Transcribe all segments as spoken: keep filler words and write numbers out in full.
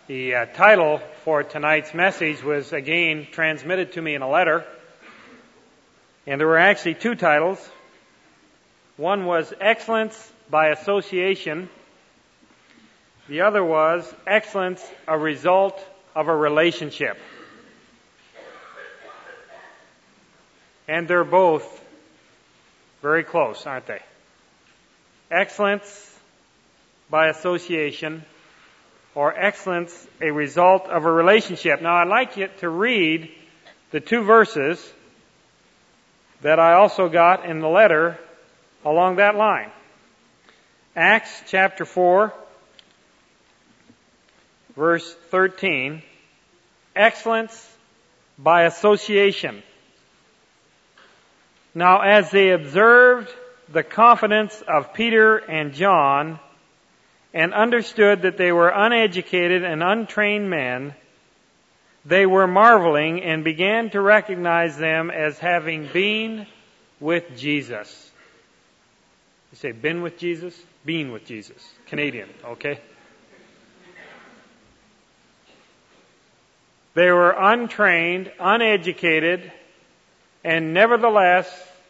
The uh, title for tonight's message was again transmitted to me in a letter. And there were actually two titles. One was Excellence by Association. The other was Excellence, a Result of a Relationship. And they're both very close, aren't they? Excellence by association, or excellence, a result of a relationship. Now, I'd like you to read the two verses that I also got in the letter along that line. Acts chapter four, verse thirteen, excellence by association. Now, as they observed the confidence of Peter and John, and understood that they were uneducated and untrained men, they were marveling and began to recognize them as having been with Jesus. You say, been with Jesus? Been with Jesus. Canadian, okay? They were untrained, uneducated, and nevertheless,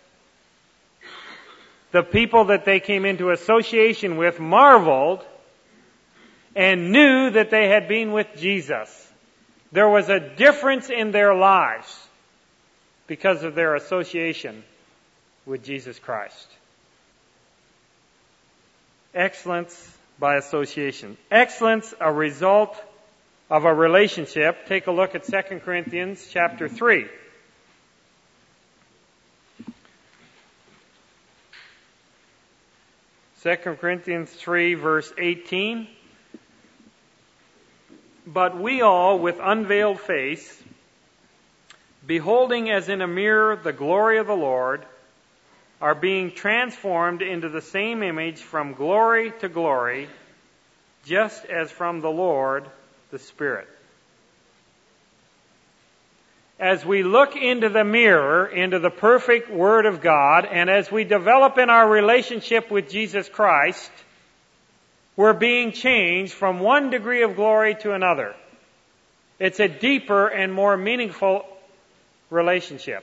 the people that they came into association with marveled and knew that they had been with Jesus. There was a difference in their lives because of their association with Jesus Christ. Excellence by association. Excellence, a result of a relationship. Take a look at Second Corinthians chapter three. Second Corinthians three, verse eighteen. But we all, with unveiled face, beholding as in a mirror the glory of the Lord, are being transformed into the same image from glory to glory, just as from the Lord, the Spirit. As we look into the mirror, into the perfect Word of God, and as we develop in our relationship with Jesus Christ, we're being changed from one degree of glory to another. It's a deeper and more meaningful relationship.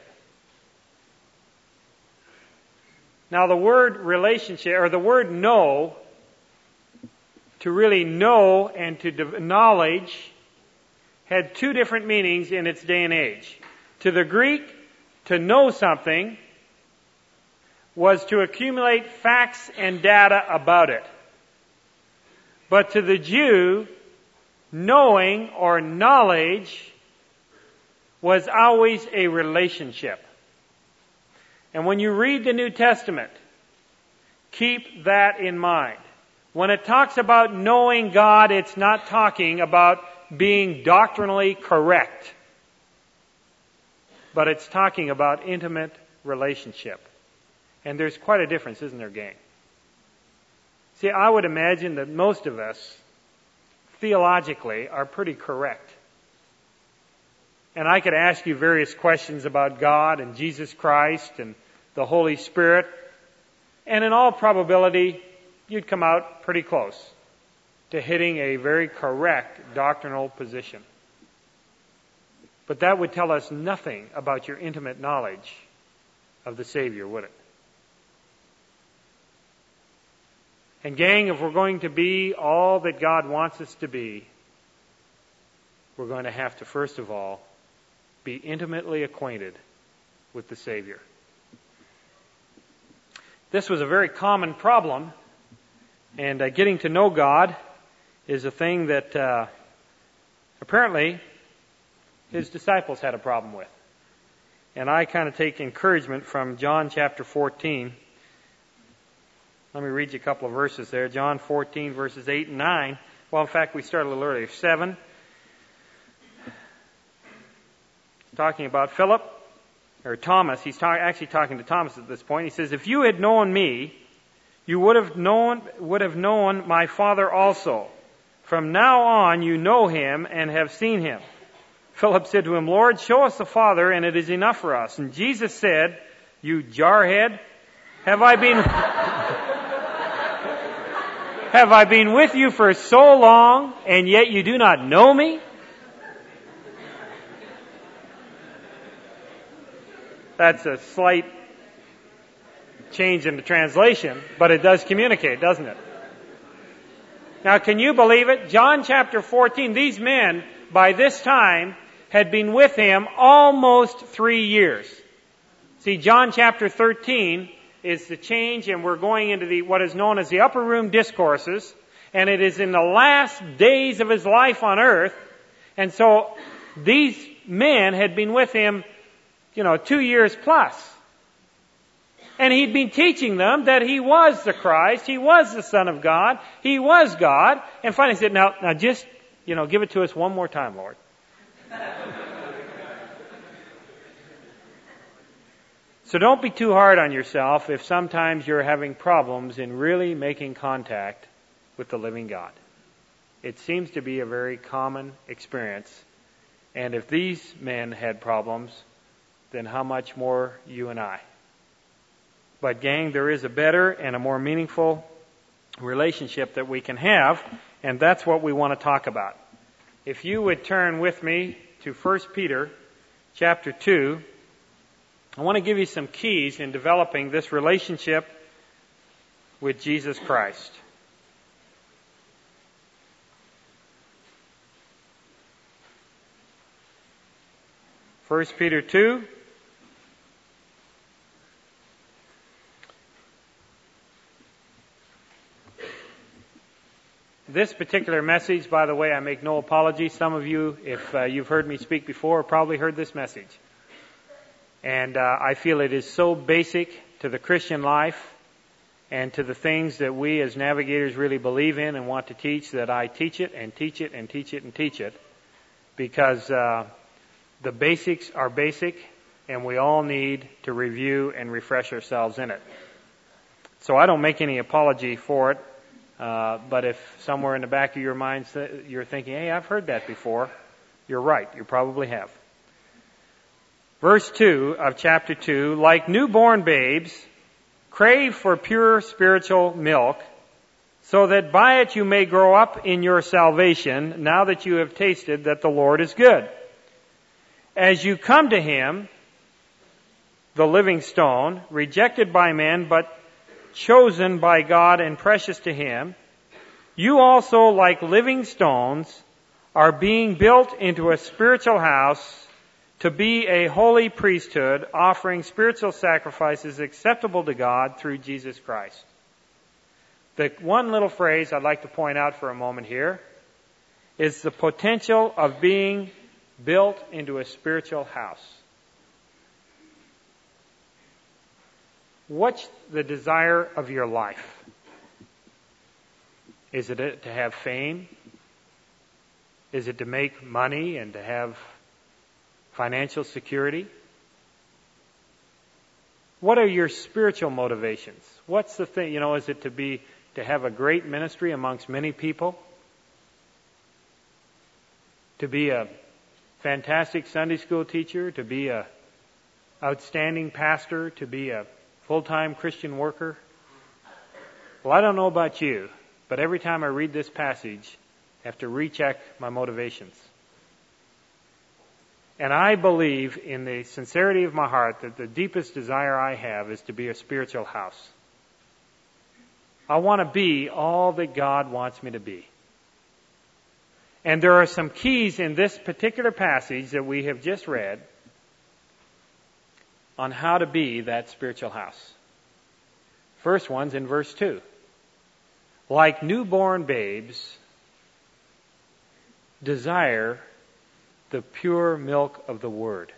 Now, the word relationship, or the word know, to really know and to de- knowledge, had two different meanings in its day and age. To the Greek, to know something was to accumulate facts and data about it. But to the Jew, knowing or knowledge was always a relationship. And when you read the New Testament, keep that in mind. When it talks about knowing God, it's not talking about being doctrinally correct, but it's talking about intimate relationship. And there's quite a difference, isn't there, gang? See, I would imagine that most of us, theologically, are pretty correct. And I could ask you various questions about God and Jesus Christ and the Holy Spirit, and in all probability, you'd come out pretty close to hitting a very correct doctrinal position. But that would tell us nothing about your intimate knowledge of the Savior, would it? And gang, if we're going to be all that God wants us to be, we're going to have to, first of all, be intimately acquainted with the Savior. This was a very common problem, and uh, getting to know God is a thing that uh, apparently his disciples had a problem with. And I kind of take encouragement from John chapter fourteen. Let me read you a couple of verses there. John fourteen, verses eight and nine. Well, in fact, we start a little earlier. seven. Talking about Philip, or Thomas. He's ta- actually talking to Thomas at this point. He says, if you had known me, you would have known, would have known my Father also. From now on you know him and have seen him. Philip said to him, Lord, show us the Father, and it is enough for us. And Jesus said, you jarhead, have I been... Have I been with you for so long, and yet you do not know me? That's a slight change in the translation, but it does communicate, doesn't it? Now, can you believe it? John chapter fourteen, these men, by this time, had been with him almost three years. See, John chapter thirteen is the change, and we're going into the what is known as the upper room discourses, and it is in the last days of his life on earth. And so these men had been with him, you know, two years plus. And he'd been teaching them that he was the Christ, he was the Son of God, he was God. And finally he said, now, now just, you know, give it to us one more time, Lord. So don't be too hard on yourself if sometimes you're having problems in really making contact with the living God. It seems to be a very common experience. And if these men had problems, then how much more you and I? But gang, there is a better and a more meaningful relationship that we can have, and that's what we want to talk about. If you would turn with me to First Peter chapter two, I want to give you some keys in developing this relationship with Jesus Christ. First Peter two. This particular message, by the way, I make no apology. Some of you, if uh, you've heard me speak before, probably heard this message. And uh, I feel it is so basic to the Christian life and to the things that we as navigators really believe in and want to teach that I teach it and teach it and teach it and teach it. Because uh, the basics are basic and we all need to review and refresh ourselves in it. So I don't make any apology for it. Uh, but if somewhere in the back of your mind you're thinking, hey, I've heard that before, you're right. You probably have. Verse two of chapter two, like newborn babes, crave for pure spiritual milk, so that by it you may grow up in your salvation, now that you have tasted that the Lord is good. As you come to Him, the living stone, rejected by men, but chosen by God and precious to Him, you also, like living stones, are being built into a spiritual house to be a holy priesthood, offering spiritual sacrifices acceptable to God through Jesus Christ. The one little phrase I'd like to point out for a moment here is the potential of being built into a spiritual house. What's the desire of your life? Is it to have fame? Is it to make money and to have financial security? What are your spiritual motivations? What's the thing, you know, is it to be, to have a great ministry amongst many people? To be a fantastic Sunday school teacher? To be a outstanding pastor? To be a full-time Christian worker? Well, I don't know about you, but every time I read this passage, I have to recheck my motivations. And I believe in the sincerity of my heart that the deepest desire I have is to be a spiritual house. I want to be all that God wants me to be. And there are some keys in this particular passage that we have just read on how to be that spiritual house. First one's in verse two. Like newborn babes, desire the pure milk of the Word.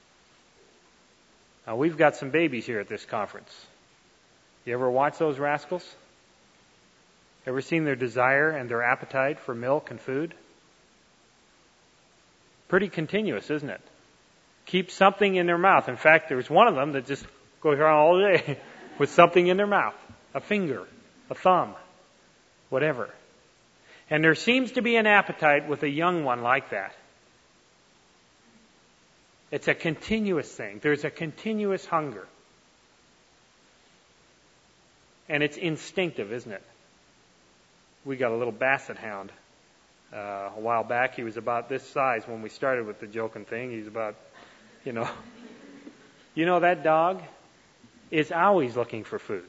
Now, we've got some babies here at this conference. You ever watch those rascals? Ever seen their desire and their appetite for milk and food? Pretty continuous, isn't it? Keep something in their mouth. In fact, there's one of them that just goes around all day with something in their mouth. A finger, a thumb, whatever. And there seems to be an appetite with a young one like that. It's a continuous thing. There's a continuous hunger. And it's instinctive, isn't it? we got a little basset hound uh, a while back. He was about this size when we started with the joking thing. He's about, you know, you know that dog is always looking for food.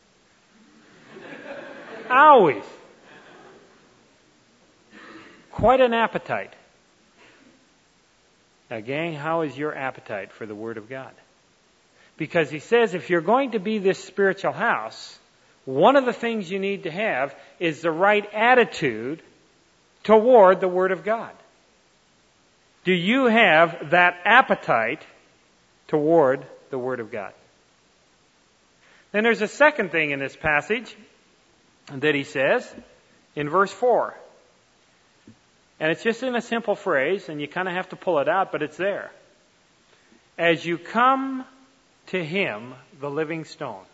Always. Quite an appetite. Now, gang, how is your appetite for the Word of God? Because he says if you're going to be this spiritual house, one of the things you need to have is the right attitude toward the Word of God. Do you have that appetite toward the Word of God? Then there's a second thing in this passage that he says in verse four. And it's just in a simple phrase, and you kind of have to pull it out, but it's there. As you come to Him, the living stone.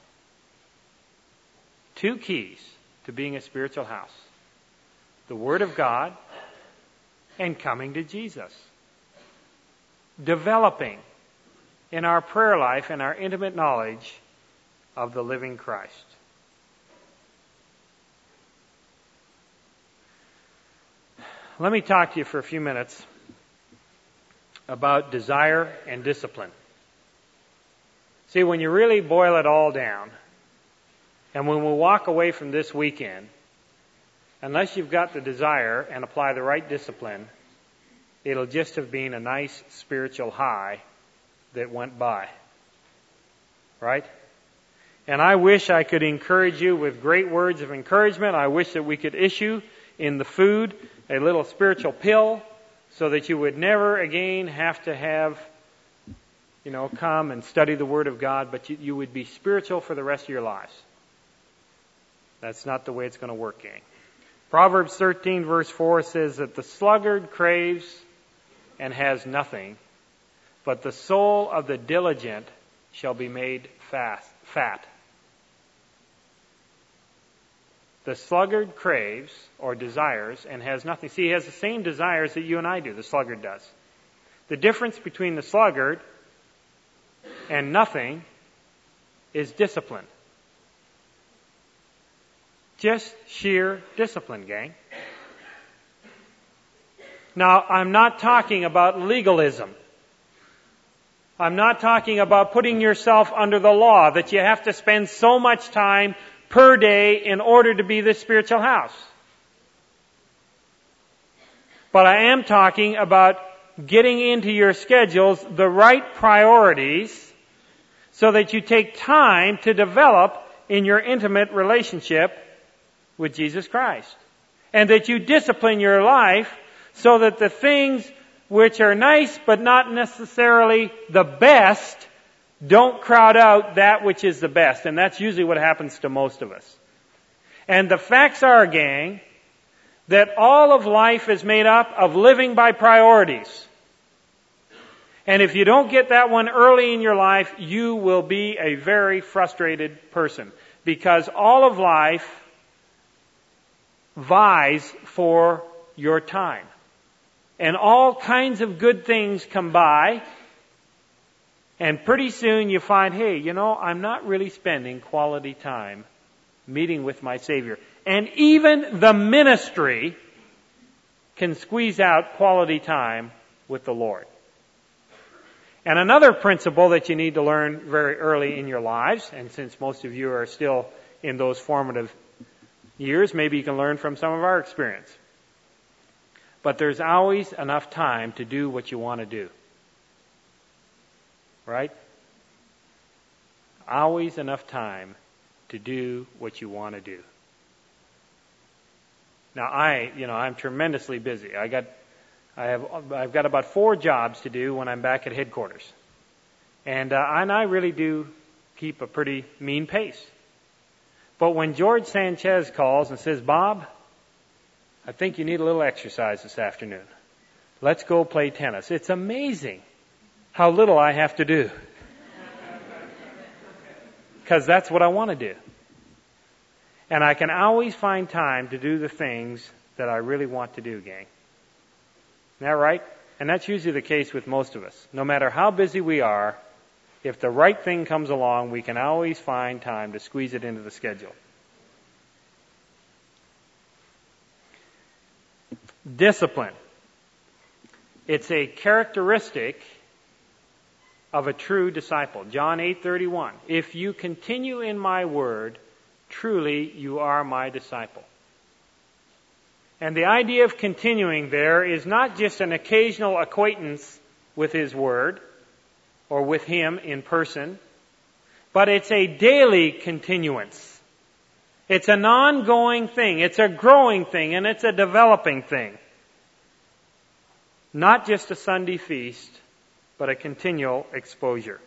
Two keys to being a spiritual house. The Word of God and coming to Jesus. Developing in our prayer life and our intimate knowledge of the living Christ. Let me talk to you for a few minutes about desire and discipline. See, when you really boil it all down, and when we walk away from this weekend, unless you've got the desire and apply the right discipline, it'll just have been a nice spiritual high that went by. Right? And I wish I could encourage you with great words of encouragement. I wish that we could issue in the food a little spiritual pill so that you would never again have to have, you know, come and study the Word of God, but you, you would be spiritual for the rest of your lives. That's not the way it's going to work, gang. Proverbs thirteen verse four says that the sluggard craves and has nothing, but the soul of the diligent shall be made fast, fat. The sluggard craves or desires and has nothing. See, he has the same desires that you and I do, the sluggard does. The difference between the sluggard and nothing is discipline. Just sheer discipline, gang. Now, I'm not talking about legalism. I'm not talking about putting yourself under the law, that you have to spend so much time per day in order to be this spiritual house. But I am talking about getting into your schedules the right priorities so that you take time to develop in your intimate relationship with Jesus Christ. And that you discipline your life so that the things which are nice but not necessarily the best don't crowd out that which is the best. And that's usually what happens to most of us. And the facts are, gang, that all of life is made up of living by priorities. And if you don't get that one early in your life, you will be a very frustrated person. Because all of life vies for your time. And all kinds of good things come by. And pretty soon you find, hey, you know, I'm not really spending quality time meeting with my Savior. And even the ministry can squeeze out quality time with the Lord. And another principle that you need to learn very early in your lives, and since most of you are still in those formative years, maybe you can learn from some of our experience. But there's always enough time to do what you want to do. Right? Always enough time to do what you want to do. Now I, you know, I'm tremendously busy. I got, I have, I've got about four jobs to do when I'm back at headquarters, and uh, and I really do keep a pretty mean pace. But when George Sanchez calls and says, "Bob, I think you need a little exercise this afternoon. Let's go play tennis," it's amazing how little I have to do. Because that's what I want to do. And I can always find time to do the things that I really want to do, gang. Isn't that right? And that's usually the case with most of us. No matter how busy we are, if the right thing comes along, we can always find time to squeeze it into the schedule. discipline. It's a characteristic of a true disciple. John eight thirty-one. If you continue in my word, truly you are my disciple. And the idea of continuing there is not just an occasional acquaintance with his word or with him in person, but it's a daily continuance. It's an ongoing thing. It's a growing thing, and it's a developing thing. Not just a Sunday feast, but a continual exposure.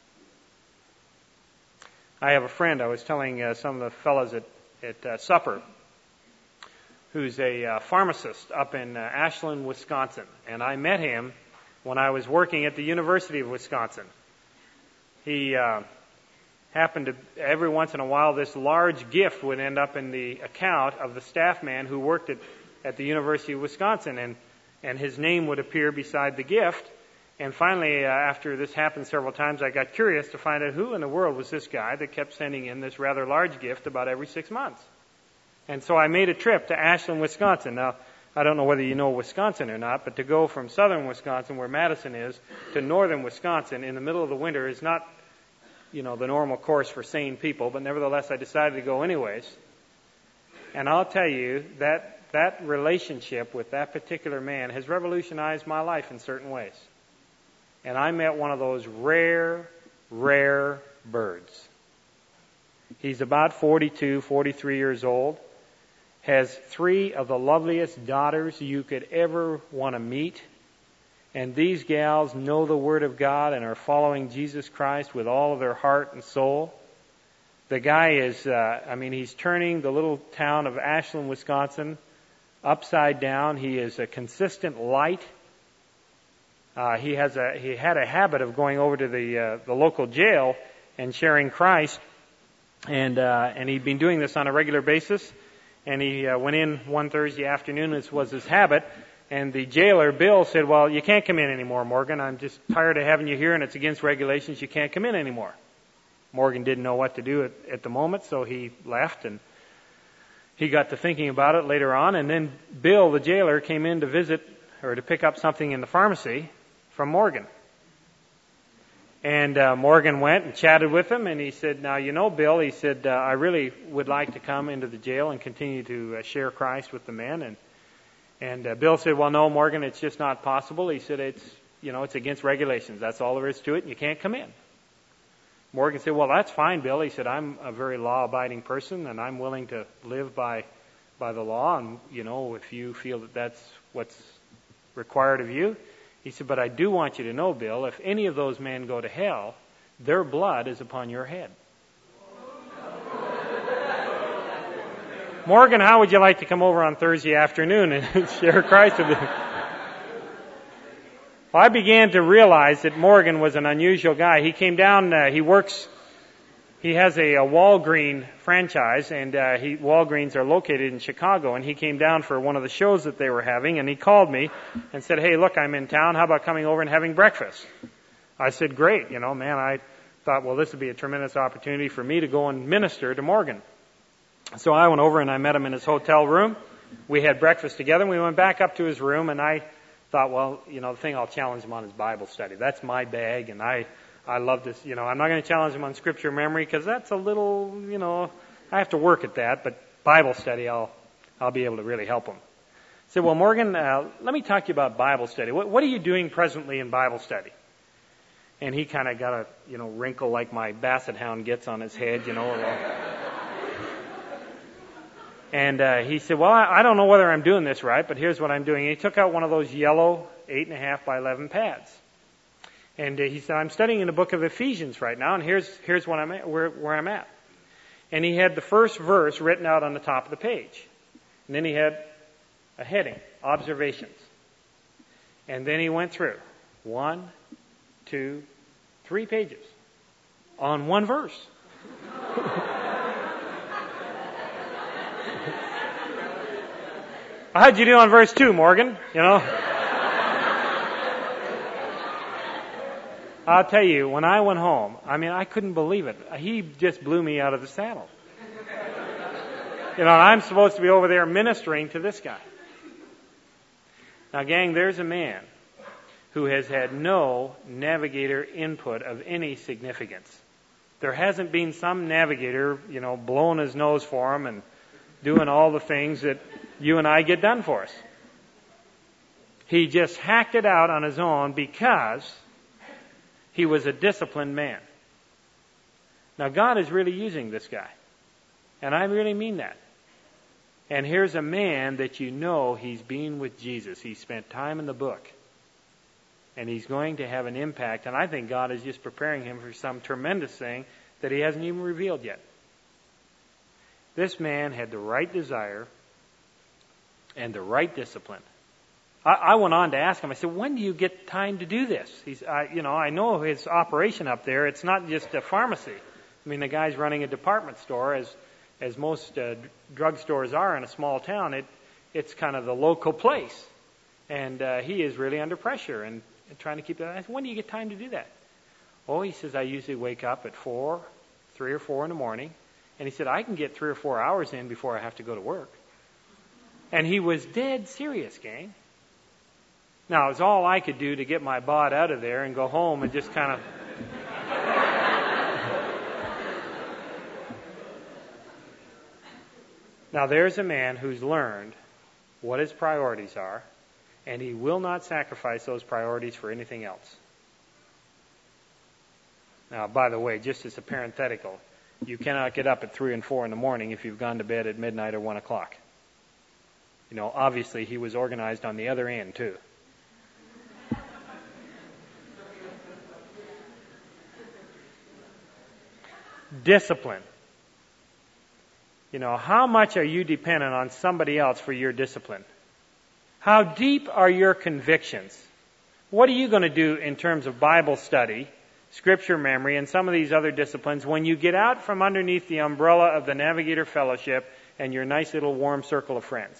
I have a friend, I was telling uh, some of the fellows at, at uh, supper, who's a uh, pharmacist up in uh, Ashland, Wisconsin. And I met him when I was working at the University of Wisconsin. He uh, happened to, every once in a while, this large gift would end up in the account of the staff man who worked at, at the University of Wisconsin, and, and his name would appear beside the gift. And finally, uh, after this happened several times, I got curious to find out who in the world was this guy that kept sending in this rather large gift about every six months. And so I made a trip to Ashland, Wisconsin. Now, I don't know whether you know Wisconsin or not, but to go from southern Wisconsin, where Madison is, to northern Wisconsin in the middle of the winter is not, you know, the normal course for sane people, but nevertheless I decided to go anyways. And I'll tell you that that relationship with that particular man has revolutionized my life in certain ways. And I met one of those rare, rare birds. He's about forty-two, forty-three years old, has three of the loveliest daughters you could ever want to meet. And these gals know the Word of God and are following Jesus Christ with all of their heart and soul. The guy is, uh, I mean, he's turning the little town of Ashland, Wisconsin upside down. He is a consistent light. Uh, he has a he had a habit of going over to the uh, the local jail and sharing Christ, and uh, and he'd been doing this on a regular basis. And he uh, went in one Thursday afternoon, as was his habit, and the jailer Bill said, "Well, you can't come in anymore, Morgan. I'm just tired of having you here, and it's against regulations. You can't come in anymore." Morgan didn't know what to do at, at the moment, so he left, and he got to thinking about it later on. And then Bill, the jailer, came in to visit or to pick up something in the pharmacy from Morgan. And uh, Morgan went and chatted with him, and he said, "Now, you know, Bill," he said, uh, "I really would like to come into the jail and continue to uh, share Christ with the men." And and uh, Bill said, "Well, no, Morgan, it's just not possible." He said, "It's, you know, it's against regulations. That's all there is to it, and you can't come in." Morgan said, "Well, that's fine, Bill." He said, "I'm a very law-abiding person, and I'm willing to live by by the law, and, you know, if you feel that that's what's required of you." He said, "But I do want you to know, Bill, if any of those men go to hell, their blood is upon your head." "Morgan, how would you like to come over on Thursday afternoon and share Christ with them?" Well, I began to realize that Morgan was an unusual guy. He came down, uh, he works, he has a, a Walgreen franchise, and uh, he, Walgreens are located in Chicago, and he came down for one of the shows that they were having, and he called me and said, "Hey, look, I'm in town. How about coming over and having breakfast?" I said, "Great. You know, man, I thought, well, this would be a tremendous opportunity for me to go and minister to Morgan." So I went over and I met him in his hotel room. We had breakfast together, and we went back up to his room, and I thought, well, you know, the thing I'll challenge him on is Bible study. That's my bag, and I I love this. You know, I'm not going to challenge him on scripture memory because that's a little, you know, I have to work at that. But Bible study, I'll I'll be able to really help him. I said, "Well, Morgan, uh, let me talk to you about Bible study. What, what are you doing presently in Bible study?" And he kind of got a, you know, wrinkle like my basset hound gets on his head, you know. And uh, he said, "Well, I, I don't know whether I'm doing this right, but here's what I'm doing." And he took out one of those yellow eight and a half by eleven pads. And uh, he said, "I'm studying in the book of Ephesians right now, and here's here's what I'm at, where, where I'm at." And he had the first verse written out on the top of the page. And then he had a heading, observations. And then he went through one, two, three pages on one verse. "How'd you do on verse two, Morgan?" You know? I'll tell you, when I went home, I mean, I couldn't believe it. He just blew me out of the saddle. You know, I'm supposed to be over there ministering to this guy. Now, gang, there's a man who has had no navigator input of any significance. There hasn't been some navigator, you know, blowing his nose for him and doing all the things that you and I get done for us. He just hacked it out on his own because he was a disciplined man. Now, God is really using this guy. And I really mean that. And here's a man that you know he's been with Jesus. He spent time in the book. And he's going to have an impact. And I think God is just preparing him for some tremendous thing that he hasn't even revealed yet. This man had the right desire and the right discipline. I, I went on to ask him, I said, when do you get time to do this? He's, I, you know, I know his operation up there. It's not just a pharmacy. I mean, the guy's running a department store, as as most uh, drugstores are in a small town. It it's kind of the local place, and uh, he is really under pressure and, and trying to keep that. I said, when do you get time to do that? Oh, he says, I usually wake up at four, three or four in the morning, and he said I can get three or four hours in before I have to go to work. And he was dead serious, gang. Now, it was all I could do to get my bod out of there and go home and just kind of. Now, there's a man who's learned what his priorities are, and he will not sacrifice those priorities for anything else. Now, by the way, just as a parenthetical, you cannot get up at three and four in the morning if you've gone to bed at midnight or one o'clock. You know, obviously he was organized on the other end, too. Discipline. You know, how much are you dependent on somebody else for your discipline? How deep are your convictions? What are you going to do in terms of Bible study, Scripture memory, and some of these other disciplines when you get out from underneath the umbrella of the Navigator Fellowship and your nice little warm circle of friends?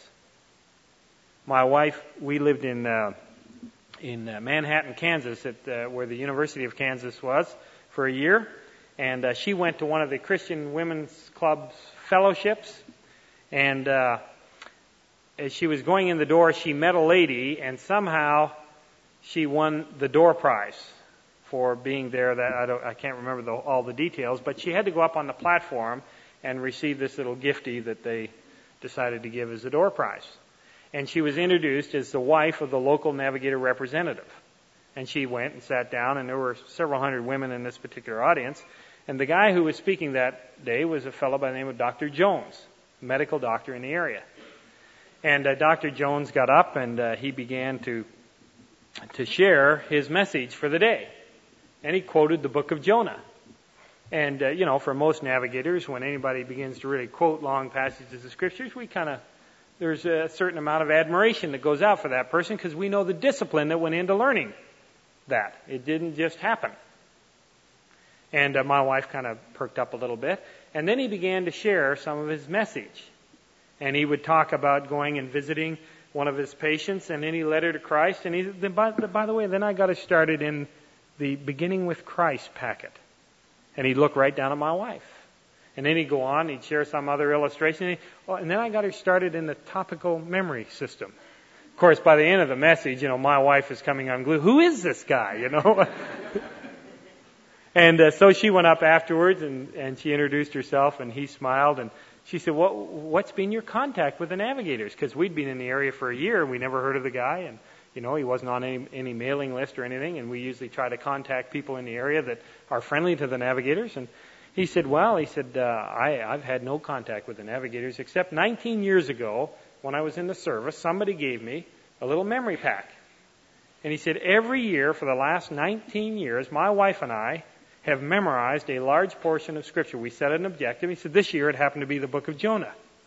My wife, we lived in uh, in uh, Manhattan, Kansas, at uh, where the University of Kansas was for a year. And uh, she went to one of the Christian Women's Club's fellowships. And uh, as she was going in the door, she met a lady, and somehow she won the door prize for being there. That I don't, I can't remember the, all the details, but she had to go up on the platform and receive this little giftie that they decided to give as a door prize. And she was introduced as the wife of the local Navigator representative. And she went and sat down, and there were several hundred women in this particular audience. And the guy who was speaking that day was a fellow by the name of Doctor Jones, a medical doctor in the area. And uh, Doctor Jones got up, and uh, he began to to share his message for the day. And he quoted the book of Jonah. And, uh, you know, for most navigators, when anybody begins to really quote long passages of Scriptures, we kind of, there's a certain amount of admiration that goes out for that person because we know the discipline that went into learning that. It didn't just happen. And uh, my wife kind of perked up a little bit. And then he began to share some of his message. And he would talk about going and visiting one of his patients, and then he led her to Christ. And he, then by, by the way, then I got her started in the Beginning with Christ packet. And he'd look right down at my wife. And then he'd go on, he'd share some other illustration. And, he, oh, and then I got her started in the topical memory system. Of course, by the end of the message, you know, my wife is coming unglued. Who is this guy, you know? And uh, so she went up afterwards, and, and she introduced herself, and he smiled, and she said, what, what's been your contact with the Navigators? Because we'd been in the area for a year, and we never heard of the guy, and, you know, he wasn't on any, any mailing list or anything, and we usually try to contact people in the area that are friendly to the Navigators. And he said, well, he said, uh, I, I've had no contact with the Navigators, except nineteen years ago, when I was in the service, somebody gave me a little memory pack. And he said, every year for the last nineteen years, my wife and I have memorized a large portion of Scripture. We set an objective. He said, this year it happened to be the book of Jonah.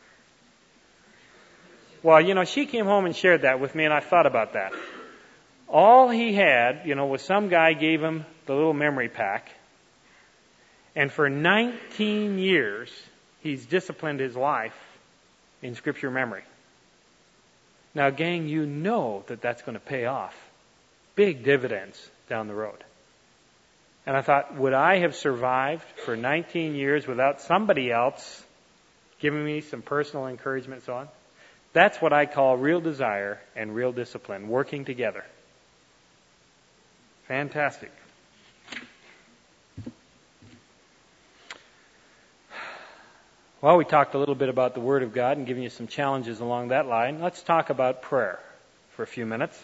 Well, you know, she came home and shared that with me, and I thought about that. All he had, you know, was some guy gave him the little memory pack, and for nineteen years, he's disciplined his life in Scripture memory. Now, gang, you know that that's going to pay off. Big dividends down the road. And I thought, would I have survived for nineteen years without somebody else giving me some personal encouragement and so on? That's what I call real desire and real discipline, working together. Fantastic. Well, we talked a little bit about the Word of God and giving you some challenges along that line. Let's talk about prayer for a few minutes.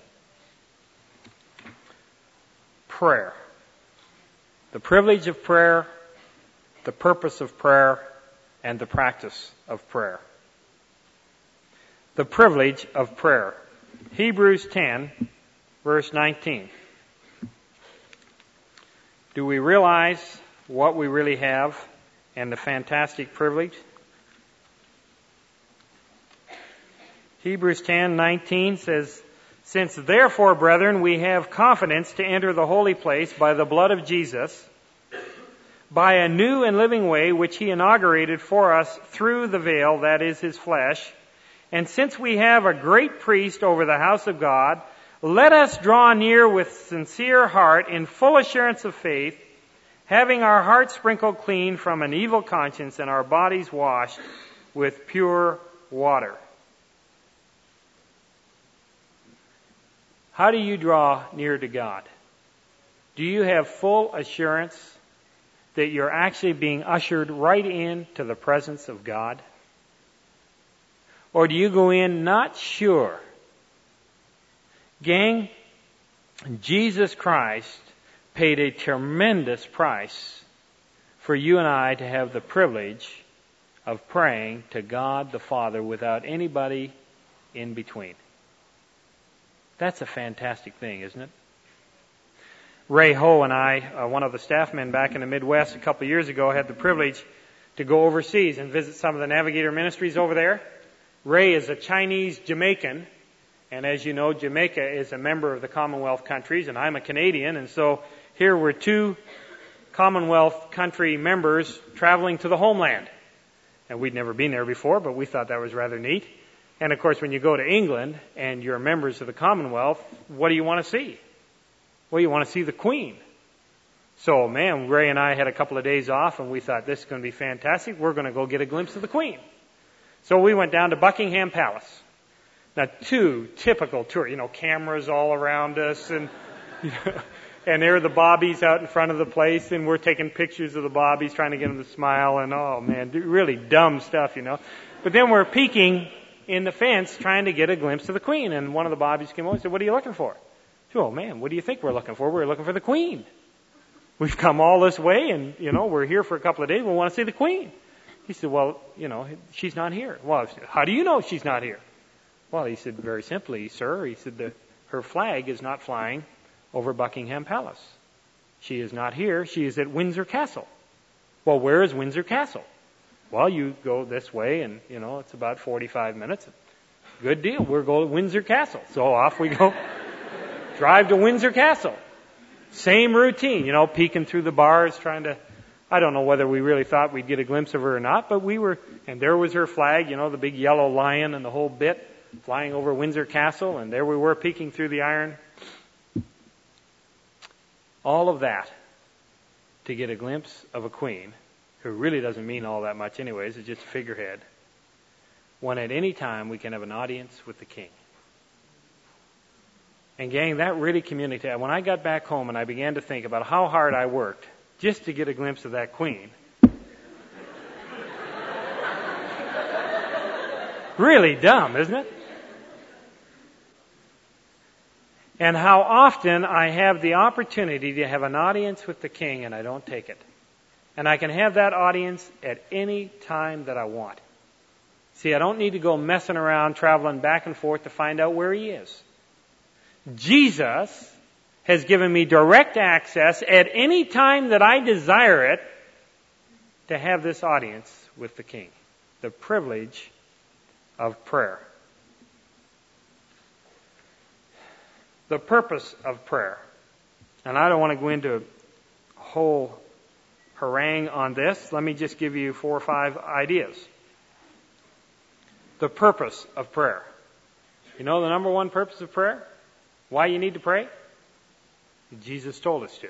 Prayer. The privilege of prayer, the purpose of prayer, and the practice of prayer. The privilege of prayer. Hebrews ten, verse nineteen. Do we realize what we really have and the fantastic privilege? Hebrews ten nineteen says, "Since therefore, brethren, we have confidence to enter the holy place by the blood of Jesus, by a new and living way which he inaugurated for us through the veil, that is his flesh. And since we have a great priest over the house of God, let us draw near with sincere heart in full assurance of faith, having our hearts sprinkled clean from an evil conscience and our bodies washed with pure water." How do you draw near to God? Do you have full assurance that you're actually being ushered right into the presence of God? Or do you go in not sure? Gang, Jesus Christ paid a tremendous price for you and I to have the privilege of praying to God the Father without anybody in between. That's a fantastic thing, isn't it? Ray Ho and I, uh, one of the staff men back in the Midwest a couple of years ago, had the privilege to go overseas and visit some of the Navigator ministries over there. Ray is a Chinese Jamaican, and as you know, Jamaica is a member of the Commonwealth countries, and I'm a Canadian, and so here were two Commonwealth country members traveling to the homeland. And we'd never been there before, but we thought that was rather neat. And of course, when you go to England and you're members of the Commonwealth, what do you want to see? Well, you want to see the Queen. So, man, Ray and I had a couple of days off, and we thought, this is going to be fantastic. We're going to go get a glimpse of the Queen. So we went down to Buckingham Palace. Now, two typical tour, you know, cameras all around us, and you know, and there are the bobbies out in front of the place, and we're taking pictures of the bobbies, trying to get them to smile, and oh man, really dumb stuff, you know. But then we're peeking in the fence, trying to get a glimpse of the Queen, and one of the bobbies came over and said, "What are you looking for?" I said, "Oh man, what do you think we're looking for? We're looking for the Queen. We've come all this way, and you know, we're here for a couple of days. We want to see the Queen." He said, "Well, you know, she's not here." Well, I said, "How do you know she's not here?" Well, he said, "Very simply, sir," he said, the, her flag is not flying over Buckingham Palace. She is not here. She is at Windsor Castle. Well, where is Windsor Castle? Well, you go this way, and, you know, it's about forty-five minutes. Good deal. We're going to Windsor Castle. So off we go. Drive to Windsor Castle. Same routine, you know, peeking through the bars, trying to, I don't know whether we really thought we'd get a glimpse of her or not, but we were, and there was her flag, you know, the big yellow lion and the whole bit, flying over Windsor Castle, and there we were peeking through the iron. All of that to get a glimpse of a queen, who really doesn't mean all that much anyways, it's just a figurehead, when at any time we can have an audience with the king. And gang, that really communicated. When I got back home and I began to think about how hard I worked just to get a glimpse of that queen, really dumb, isn't it? And how often I have the opportunity to have an audience with the king and I don't take it. And I can have that audience at any time that I want. See, I don't need to go messing around, traveling back and forth to find out where he is. Jesus has given me direct access at any time that I desire it to have this audience with the king. The privilege of prayer. The purpose of prayer. And I don't want to go into a whole harangue on this. Let me just give you four or five ideas. The purpose of prayer. You know the number one purpose of prayer? Why you need to pray? Jesus told us to.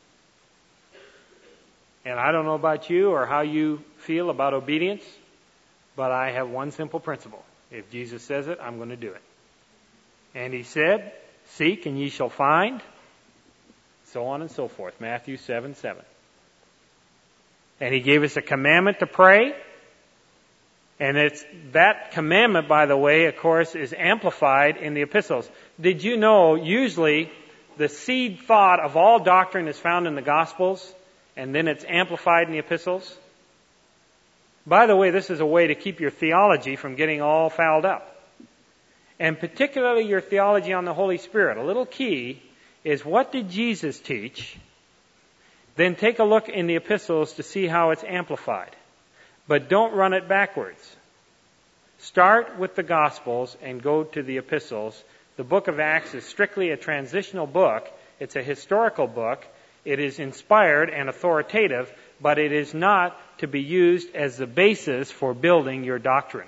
And I don't know about you or how you feel about obedience, but I have one simple principle. If Jesus says it, I'm going to do it. And he said, seek and ye shall find, so on and so forth. Matthew seven seven. And he gave us a commandment to pray. And it's that commandment, by the way, of course, is amplified in the epistles. Did you know usually the seed thought of all doctrine is found in the Gospels, and then it's amplified in the epistles? By the way, this is a way to keep your theology from getting all fouled up. And particularly your theology on the Holy Spirit. A little key is, what did Jesus teach? Then take a look in the epistles to see how it's amplified. But don't run it backwards. Start with the Gospels and go to the epistles. The book of Acts is strictly a transitional book. It's a historical book. It is inspired and authoritative, but it is not to be used as the basis for building your doctrine.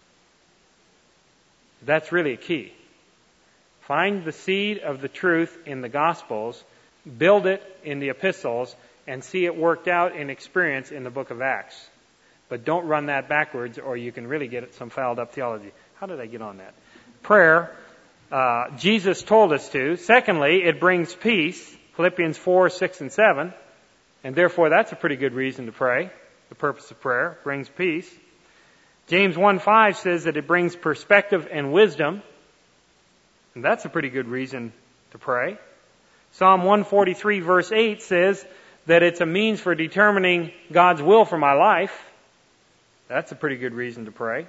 That's really a key. Find the seed of the truth in the Gospels, build it in the epistles, and see it worked out in experience in the book of Acts. But don't run that backwards, or you can really get some fouled up theology. How did I get on that? Prayer, uh, Jesus told us to. Secondly, it brings peace. Philippians four, six, and seven. And therefore, that's a pretty good reason to pray. The purpose of prayer brings peace. James one five says that it brings perspective and wisdom. And that's a pretty good reason to pray. Psalm one forty-three verse eight says that it's a means for determining God's will for my life. That's a pretty good reason to pray.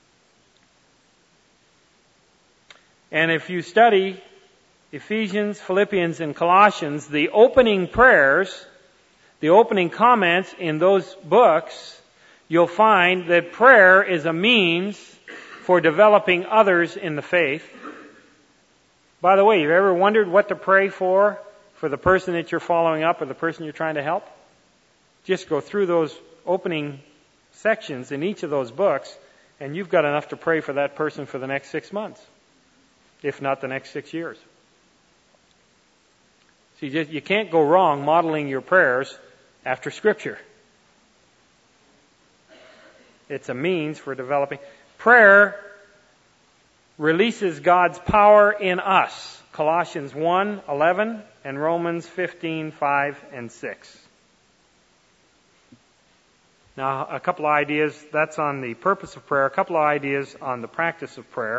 And if you study Ephesians, Philippians, and Colossians, the opening prayers, the opening comments in those books, you'll find that prayer is a means for developing others in the faith. By the way, you've ever wondered what to pray for, for the person that you're following up or the person you're trying to help? Just go through those opening sections in each of those books, and you've got enough to pray for that person for the next six months, if not the next six years. See, so you can't go wrong modeling your prayers after Scripture. It's a means for developing. Prayer releases God's power in us. Colossians one eleven and Romans fifteen five and six. Now, a couple of ideas. That's on the purpose of prayer. A couple of ideas on the practice of prayer.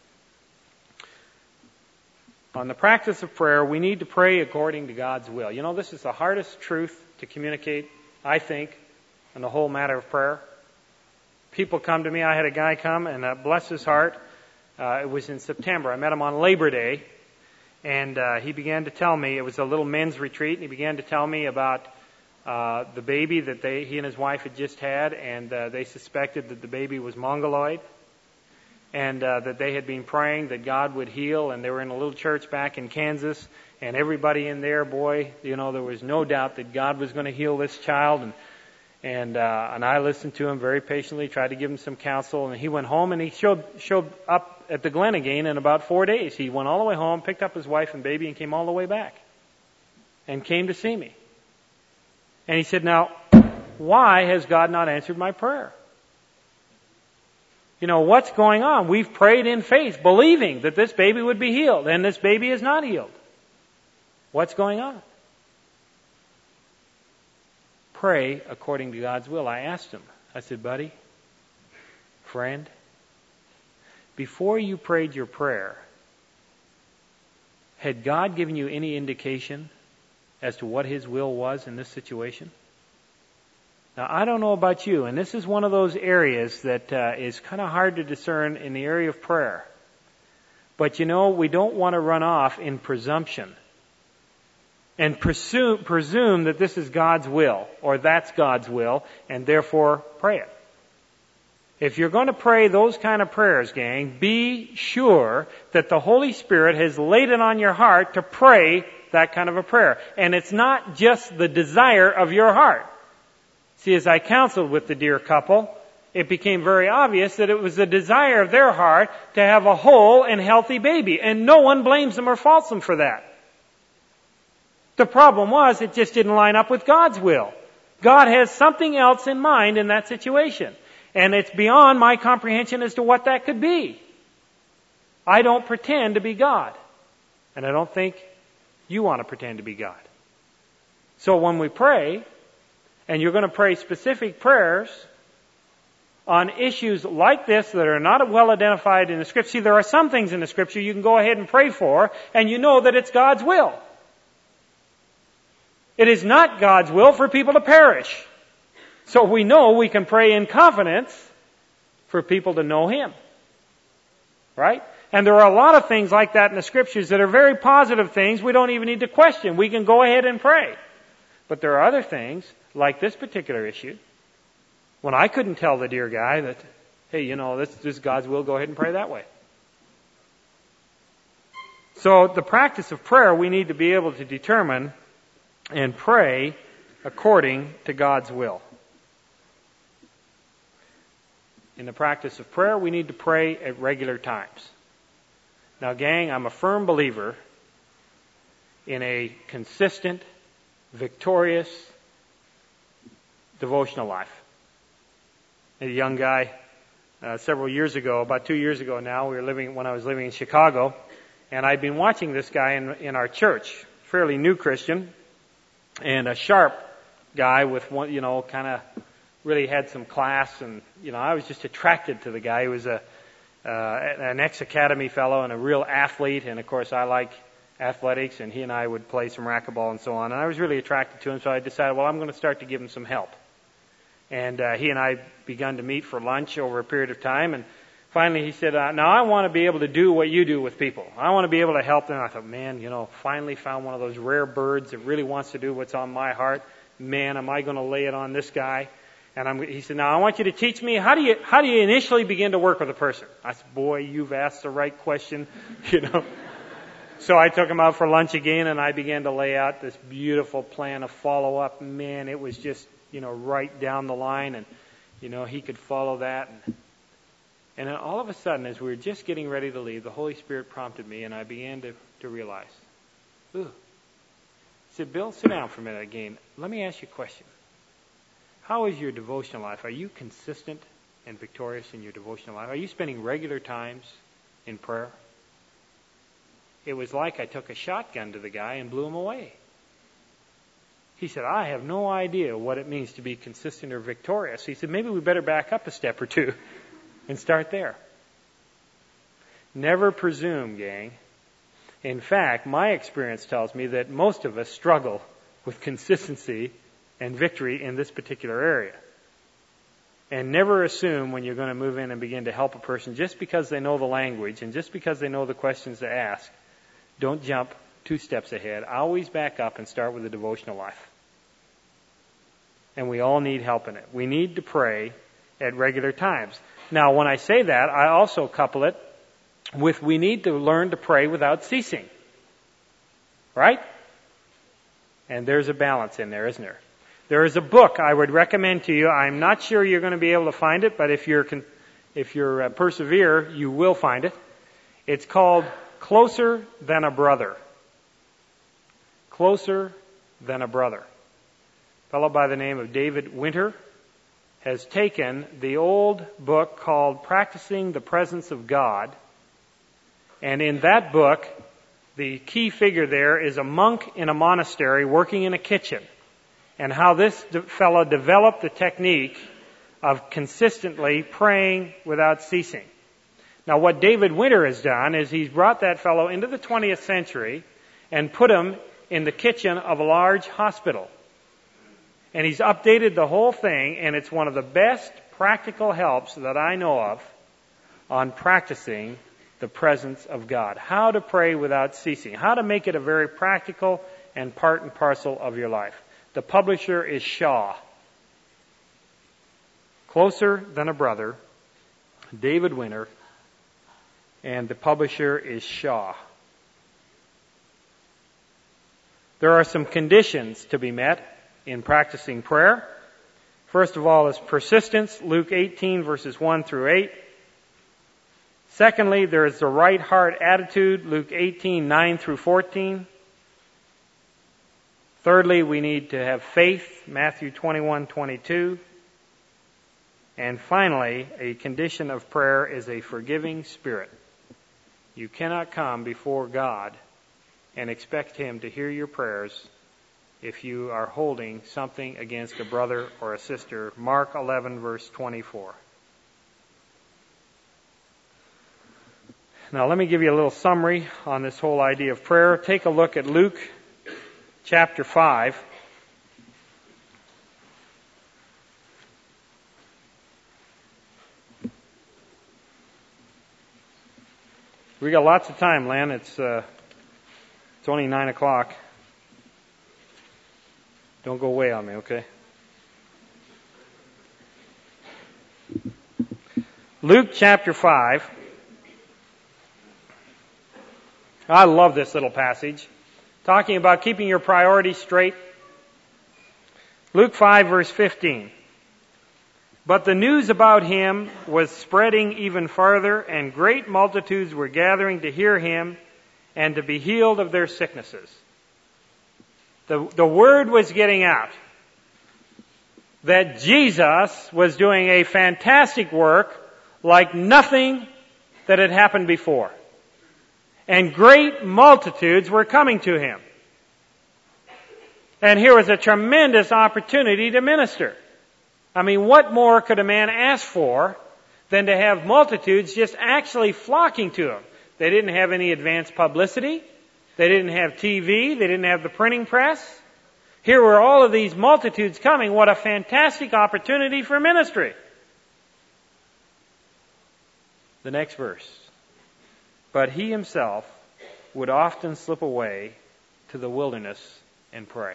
On the practice of prayer, we need to pray according to God's will. You know, this is the hardest truth to communicate, I think, in the whole matter of prayer. People come to me. I had a guy come, and uh, bless his heart, uh, it was in September. I met him on Labor Day, and uh, he began to tell me, it was a little men's retreat, and he began to tell me about uh, the baby that they, he and his wife had just had, and uh, they suspected that the baby was mongoloid, and uh, that they had been praying that God would heal, and they were in a little church back in Kansas, and everybody in there, boy, you know, there was no doubt that God was going to heal this child, and and uh, and I listened to him very patiently, tried to give him some counsel, and he went home, and he showed showed up at the Glen again in about four days. He went all the way home, picked up his wife and baby, and came all the way back, and came to see me. And he said, now, why has God not answered my prayer? You know, what's going on? We've prayed in faith, believing that this baby would be healed, and this baby is not healed. What's going on? Pray according to God's will. I asked him. I said, buddy, friend, before you prayed your prayer, had God given you any indication as to what His will was in this situation? Now, I don't know about you, and this is one of those areas that uh, is kind of hard to discern in the area of prayer. But you know, we don't want to run off in presumption and presume, presume that this is God's will, or that's God's will, and therefore pray it. If you're going to pray those kind of prayers, gang, be sure that the Holy Spirit has laid it on your heart to pray that kind of a prayer. And it's not just the desire of your heart. See, as I counseled with the dear couple, it became very obvious that it was the desire of their heart to have a whole and healthy baby. And no one blames them or faults them for that. The problem was it just didn't line up with God's will. God has something else in mind in that situation. And it's beyond my comprehension as to what that could be. I don't pretend to be God. And I don't think you want to pretend to be God. So when we pray, and you're going to pray specific prayers on issues like this that are not well identified in the Scripture. See, there are some things in the Scripture you can go ahead and pray for, and you know that it's God's will. It is not God's will for people to perish. So we know we can pray in confidence for people to know Him. Right? And there are a lot of things like that in the Scriptures that are very positive things we don't even need to question. We can go ahead and pray. But there are other things, like this particular issue, when I couldn't tell the dear guy that, hey, you know, this, this is God's will, go ahead and pray that way. So the practice of prayer, we need to be able to determine and pray according to God's will. In the practice of prayer, we need to pray at regular times. Now, gang, I'm a firm believer in a consistent, victorious devotional life. A young guy, uh, several years ago, about two years ago now, we were living when I was living in Chicago, and I'd been watching this guy in, in our church, fairly new Christian, and a sharp guy with one, you know, kind of really had some class, and you know, I was just attracted to the guy. He was a uh, an ex-academy fellow and a real athlete, and of course, I like athletics, and he and I would play some racquetball and so on, and I was really attracted to him, so I decided, well, I'm going to start to give him some help. And uh, he and I begun to meet for lunch over a period of time, and finally he said, uh, now I want to be able to do what you do with people. I want to be able to help them. I thought, man, you know, finally found one of those rare birds that really wants to do what's on my heart. Man, am I going to lay it on this guy? And I'm, he said, now I want you to teach me, how do you how do you initially begin to work with a person? I said, boy, you've asked the right question, you know. So I took him out for lunch again, and I began to lay out this beautiful plan of follow-up. Man, it was just, you know, right down the line, and, you know, he could follow that. And, and then all of a sudden, as we were just getting ready to leave, the Holy Spirit prompted me, and I began to, to realize, ooh. He said, Bill, sit down for a minute again. Let me ask you a question. How is your devotional life? Are you consistent and victorious in your devotional life? Are you spending regular times in prayer? It was like I took a shotgun to the guy and blew him away. He said, I have no idea what it means to be consistent or victorious. He said, maybe we better back up a step or two and start there. Never presume, gang. In fact, my experience tells me that most of us struggle with consistency and victory in this particular area. And never assume when you're going to move in and begin to help a person just because they know the language and just because they know the questions to ask. Don't jump two steps ahead. Always back up and start with the devotional life. And we all need help in it. We need to pray at regular times. Now, when I say that, I also couple it with we need to learn to pray without ceasing. Right? And there's a balance in there, isn't there? There is a book I would recommend to you. I'm not sure you're going to be able to find it, but if you're if you're uh, persevere, you will find it. It's called Closer Than a Brother. Closer Than a Brother. A fellow by the name of David Winter has taken the old book called Practicing the Presence of God, and in that book, the key figure there is a monk in a monastery working in a kitchen, and how this fellow developed the technique of consistently praying without ceasing. Now, what David Winter has done is he's brought that fellow into the twentieth century and put him in the kitchen of a large hospital. And he's updated the whole thing, and it's one of the best practical helps that I know of on practicing the presence of God. How to pray without ceasing. How to make it a very practical and part and parcel of your life. The publisher is Shaw. Closer Than a Brother, David Winter, and the publisher is Shaw. There are some conditions to be met in practicing prayer. First of all is persistence, Luke eighteen verses one through eight. Secondly, there is the right heart attitude, Luke eighteen, nine through fourteen. Thirdly, we need to have faith, Matthew twenty-one, twenty-two. And finally, a condition of prayer is a forgiving spirit. You cannot come before God and expect Him to hear your prayers if you are holding something against a brother or a sister. Mark eleven, verse twenty-four. Now let me give you a little summary on this whole idea of prayer. Take a look at Luke chapter five. We got lots of time, Len. It's uh, it's only nine o'clock. Don't go away on me, okay? Luke chapter five. I love this little passage. Talking about keeping your priorities straight. Luke five, verse fifteen. But the news about him was spreading even farther, and great multitudes were gathering to hear him and to be healed of their sicknesses. The, the word was getting out that Jesus was doing a fantastic work like nothing that had happened before. And great multitudes were coming to him. And here was a tremendous opportunity to minister. I mean, what more could a man ask for than to have multitudes just actually flocking to him? They didn't have any advanced publicity. They didn't have T V. They didn't have the printing press. Here were all of these multitudes coming. What a fantastic opportunity for ministry. The next verse. But he himself would often slip away to the wilderness and pray.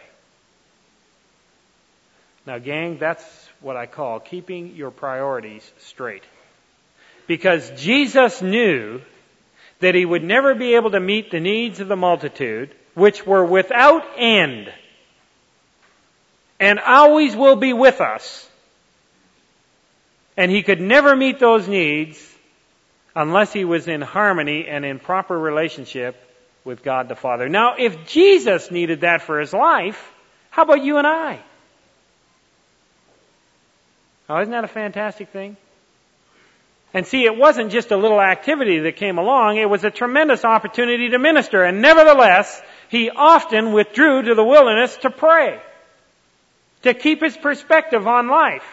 Now, gang, that's what I call keeping your priorities straight. Because Jesus knew that he would never be able to meet the needs of the multitude, which were without end, and always will be with us. And he could never meet those needs unless he was in harmony and in proper relationship with God the Father. Now, if Jesus needed that for his life, how about you and I? Oh, isn't that a fantastic thing? And see, it wasn't just a little activity that came along. It was a tremendous opportunity to minister. And nevertheless, he often withdrew to the wilderness to pray, to keep his perspective on life.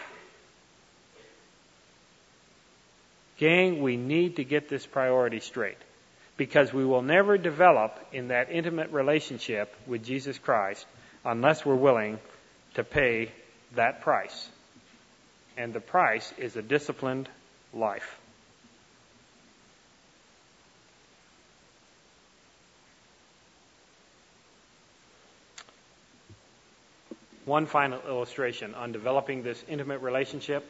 Gang, we need to get this priority straight, because we will never develop in that intimate relationship with Jesus Christ unless we're willing to pay that price. And the price is a disciplined life. One final illustration on developing this intimate relationship.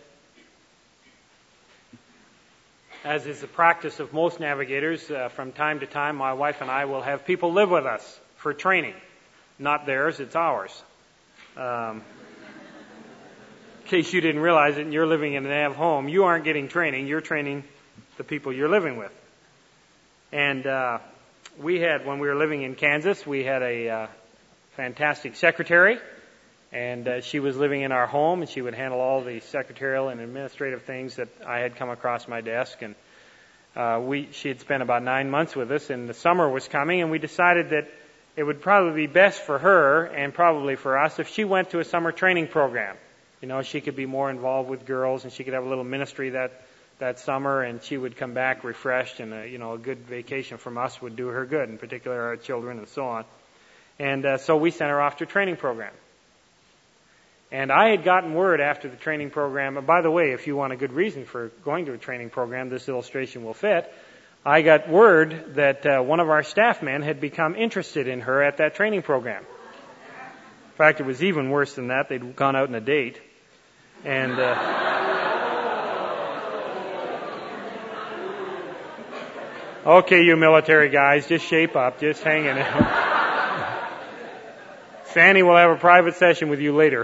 As is the practice of most navigators, uh, from time to time, my wife and I will have people live with us for training. Not theirs, it's ours. Um, in case you didn't realize it and you're living in a Nav home, you aren't getting training, you're training the people you're living with. And uh, we had, when we were living in Kansas, we had a uh, fantastic secretary, and uh, she was living in our home, and she would handle all the secretarial and administrative things that I had come across my desk. And uh, we, she had spent about nine months with us, and the summer was coming, and we decided that it would probably be best for her and probably for us if she went to a summer training program. You know, she could be more involved with girls, and she could have a little ministry that that summer, and she would come back refreshed, and a, you know, a good vacation from us would do her good, in particular our children and so on. And uh, so we sent her off to a training program. And I had gotten word after the training program, and by the way, if you want a good reason for going to a training program, this illustration will fit. I got word that uh, one of our staff men had become interested in her at that training program. In fact, it was even worse than that. They'd gone out on a date. And uh, okay, you military guys, just shape up, just hang in there. Fanny will have a private session with you later.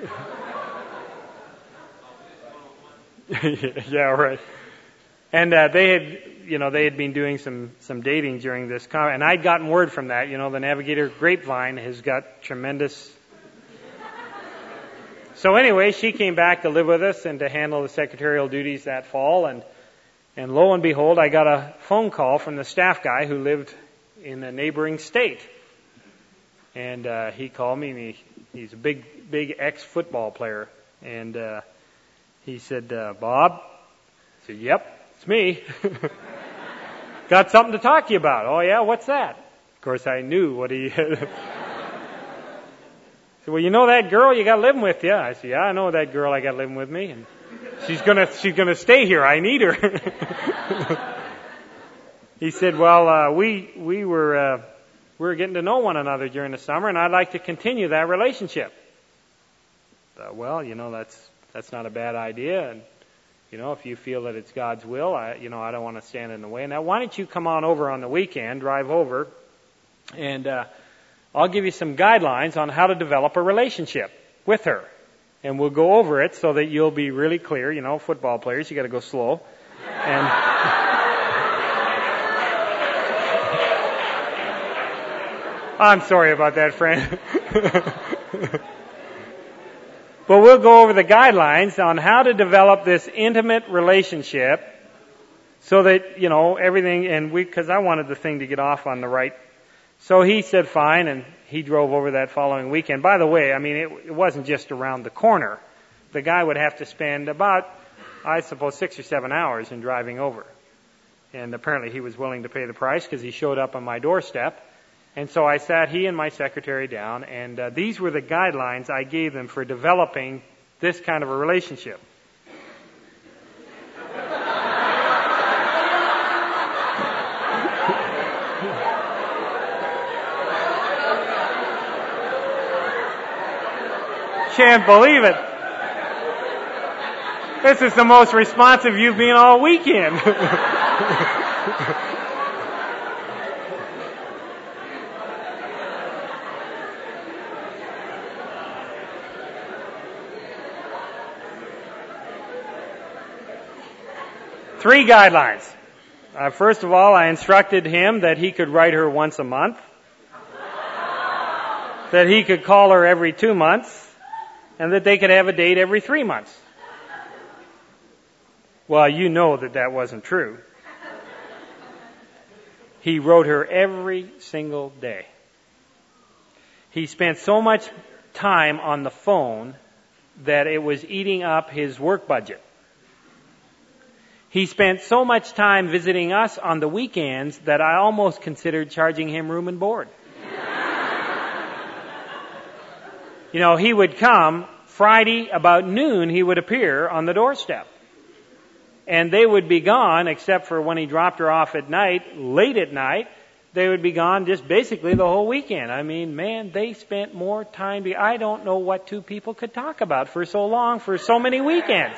Yeah, right. And uh, they had, you know, they had been doing some some dating during this con- and I'd gotten word from that. You know, the Navigator grapevine has got tremendous So anyway, she came back to live with us and to handle the secretarial duties that fall. And, and lo and behold, I got a phone call from the staff guy who lived in a neighboring state. And uh, he called me, and he, he's a big, big ex-football player. And uh, he said, uh, Bob? I said, yep, it's me. Got something to talk to you about. Oh, yeah, what's that? Of course, I knew what he had. Well, you know that girl you got living with you? I said, yeah, I know that girl I got living with me, and she's gonna she's gonna stay here. I need her. He said, well, uh, we we were uh, we were getting to know one another during the summer, and I'd like to continue that relationship. Uh, well, you know that's that's not a bad idea, and you know if you feel that it's God's will, I you know I don't want to stand in the way. Now, why don't you come on over on the weekend, drive over, and uh, I'll give you some guidelines on how to develop a relationship with her. And we'll go over it so that you'll be really clear. You know, football players, you got to go slow. And I'm sorry about that, friend. But we'll go over the guidelines on how to develop this intimate relationship so that, you know, everything, and we, because I wanted the thing to get off on the right. So he said fine, and he drove over that following weekend. By the way, I mean, it, it wasn't just around the corner. The guy would have to spend about, I suppose, six or seven hours in driving over. And apparently he was willing to pay the price because he showed up on my doorstep. And so I sat he and my secretary down, and uh, these were the guidelines I gave them for developing this kind of a relationship. Can't believe it. This is the most responsive you've been all weekend. Three guidelines. Uh, first of all, I instructed him that he could write her once a month, that he could call her every two months, and that they could have a date every three months. Well, you know that that wasn't true. He wrote her every single day. He spent so much time on the phone that it was eating up his work budget. He spent so much time visiting us on the weekends that I almost considered charging him room and board. You know, he would come Friday about noon, he would appear on the doorstep. And they would be gone, except for when he dropped her off at night, late at night, they would be gone just basically the whole weekend. I mean, man, they spent more time. Be- I don't know what two people could talk about for so long, for so many weekends.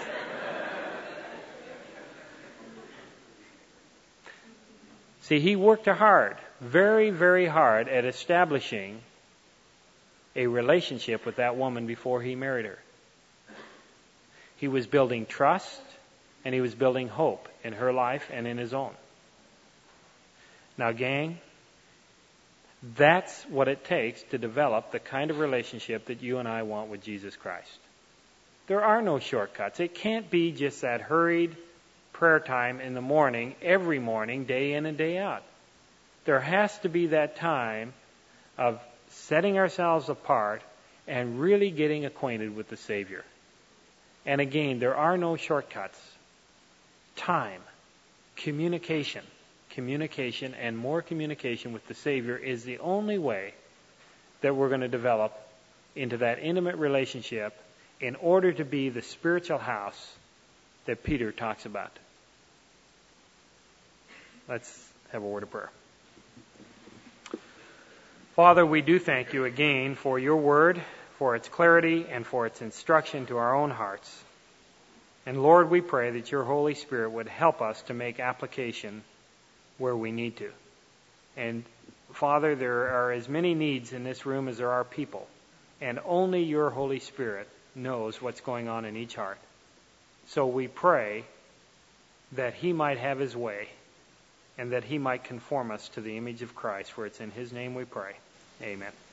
See, he worked hard, very, very hard at establishing a relationship with that woman before he married her. He was building trust, and he was building hope in her life and in his own. Now, gang, that's what it takes to develop the kind of relationship that you and I want with Jesus Christ. There are no shortcuts. It can't be just that hurried prayer time in the morning, every morning, day in and day out. There has to be that time of setting ourselves apart and really getting acquainted with the Savior. And again, there are no shortcuts. Time, communication, communication, and more communication with the Savior is the only way that we're going to develop into that intimate relationship in order to be the spiritual house that Peter talks about. Let's have a word of prayer. Father, we do thank you again for your word, for its clarity, and for its instruction to our own hearts. And Lord, we pray that your Holy Spirit would help us to make application where we need to. And Father, there are as many needs in this room as there are people. And only your Holy Spirit knows what's going on in each heart. So we pray that he might have his way and that he might conform us to the image of Christ, for it's in his name we pray. Amen.